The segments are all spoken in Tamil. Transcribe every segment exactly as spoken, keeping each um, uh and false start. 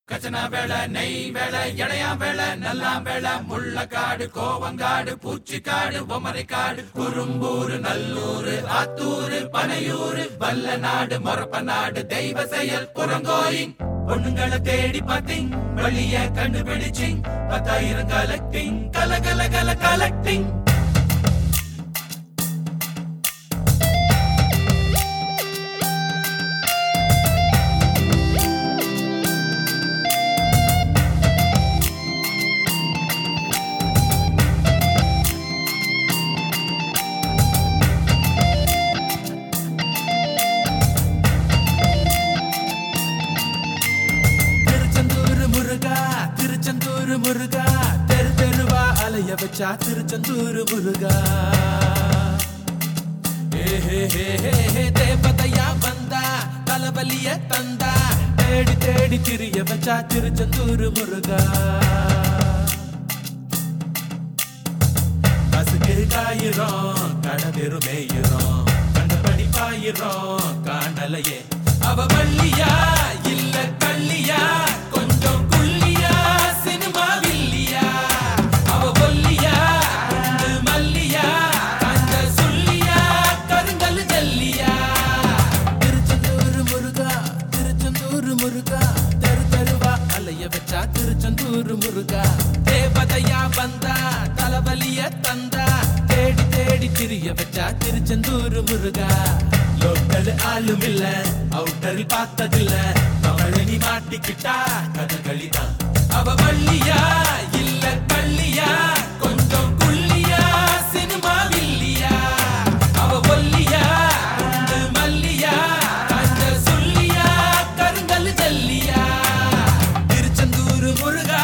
கச்சனா வேலை நெய் வேலை எடையா வேலை நல்லா வேலை முள்ளக்காடு கோவங்காடு பூச்சிக்காடு பொமரைக்காடு குறும்பூரு நல்லூரு ஆத்தூரு பனையூரு வல்ல நாடு மொரப்ப நாடு தெய்வ செயல் புறங்கோயிங் பொண்ணுங்களை தேடி பார்த்தீங் வழிய கண்டுபிடிச்சிங் பத்தாயிரம் கலெக்டிங் கல கல கல கலெக்டிங் முருகா தெரு தெருவா அலைய வச்சா திருச்செந்தூர் முருகா தேவதையா வந்தா தலைவலிய தந்தா தேடி தேடி திரிய வச்சா திருச்செந்தூர் முருகா பசுக்கு காயிரும் கடதெரு மேயிரும் கண்டபடி பாயிரும் காணலையே அவ வள்ளியா இல்ல கள்ளியா கொஞ்சம் குள்ளியா சினிமா வில்லியா அவ ஒல்லியா குண்டு மல்லியா கண்ட சொல்லியா கருங்கல் ஜல்லியா திருச்செந்தூர் முருகா திருச்செந்தூர் முருகா தெரு தெருவா அலைய வச்சா திருச்செந்தூர் முருகா தேவதையா வந்தா தலைவலிய தந்தா தேடி தேடி திரிய வச்சா திருச்செந்தூர் முருகா லோக்கல் ஆளும் இல்ல அவுட்டரில் பார்த்ததில்ல அவளை நீ மாட்டிக்கிட்டா கதகளிதான் அவ வள்ளியா இல்ல கள்ளியா கொஞ்சம் குள்ளியா சினிமா வில்லியா அவ ஒல்லியா குண்டு மல்லியா கண்ட சொல்லியா கருங்கல் ஜல்லியா திருச்செந்தூர் முருகா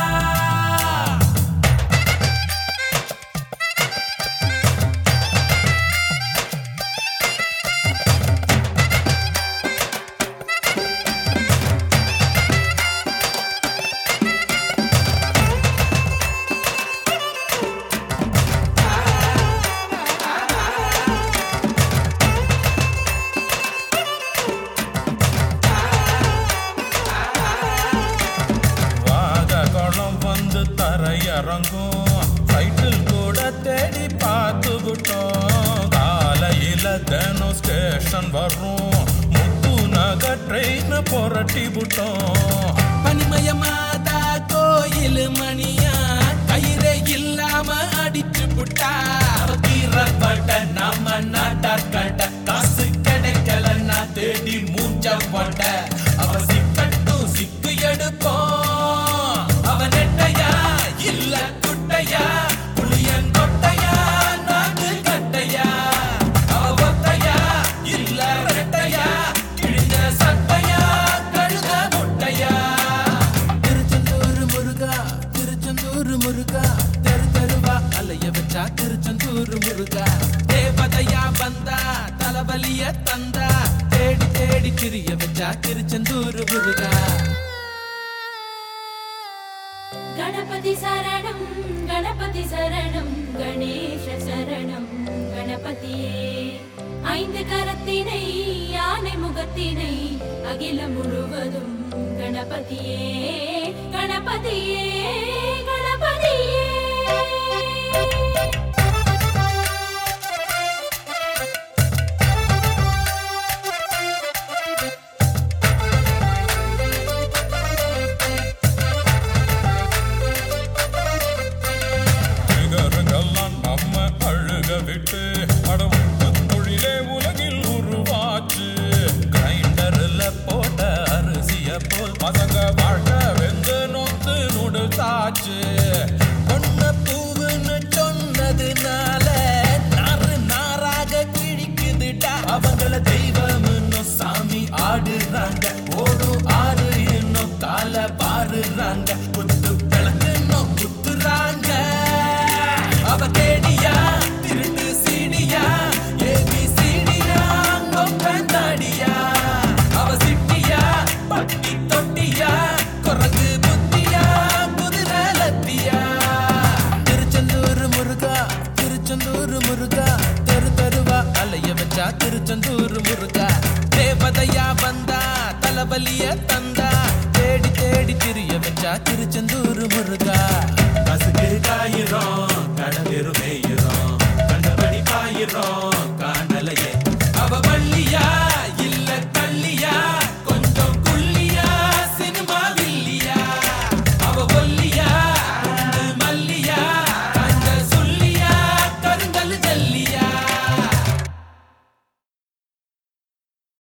இறங்கும் சைக்கிள் கூட தேடி பார்த்து விட்டோம் காலையில தினம் ஸ்டேஷன் வரும் முத்து நகர் ட்ரெயின் புரட்டி விட்டோம் பனிமயமாதா கோயில் மணியா கயிறே இல்லாம அடிச்சு புட்டா தீரப்பட்ட நம்ம நாட்டார்கட்ட காசு கிடைக்கலன்னா தேடி மூச்ச போட்ட அவ சிக்கட்டும் சிக்கு எடுப்போம் அவ நெட்டையா இல்ல குட்டையா புளியன் கொட்டையா நாட்டு கட்டையா அவ ஒத்தையா இல்ல ரெட்டையா கிழிஞ்ச சட்டையா கழுத முட்டையா திருச்செந்தூர் முருகா திருச்செந்தூர் முருகா தெரு தெருவா அலைய வச்சா திருச்செந்தூர் முருகா தேவதையா வந்தா தலைவலிய தந்தா தேடி தேடி திரிய வச்சா திருச்செந்தூர் முருகா गणपति शरणं गणपति शरणं गणेश शरणं गणपतिये ஐந்து கரத்தினை யானை முகத்தினை அகிலம் முழுவதும் கணபதியே கணபதியே கணபதியே விட்டு அடவுட்டு தொழிலே உலகில் உருவாச்சு கிரைண்டர்ல போட்ட அரிசிய போல் பசங்க வாழ்க்கை வெந்து நொந்து நுடுத்தாச்சு பொண்ண பூவுன்னு சொன்னதுனால நாறு நாராக கிழிக்குதுடா அவங்கள தெய்வம்னு சாமி ஆடுறாங்க ஓடும் ஆறு இன்னும் கால பாருறாங்க குத்து கிழக்கு இன்னும் குத்துறாங்க அவ தேடியா திருட்டு சீடியா ஏபி சீடியா கொப்பந்தாடியா அவ சிட்டியா பட்டி தொட்டியா குரங்கு புத்தியா குதிரை லத்தியா திருச்செந்தூர் முருகா திருச்செந்தூர் முருகா தெரு தெருவா அலைய வச்சா திருச்செந்தூர் முருகா தேவதையா வந்தா தலைவலிய தந்த தேடி தேடி திரிய வச்சா திருச்செந்தூர் முருகா. பசுக்கு காயிரும் கடல் மேயிரும் கண்டபடி பாயிரும்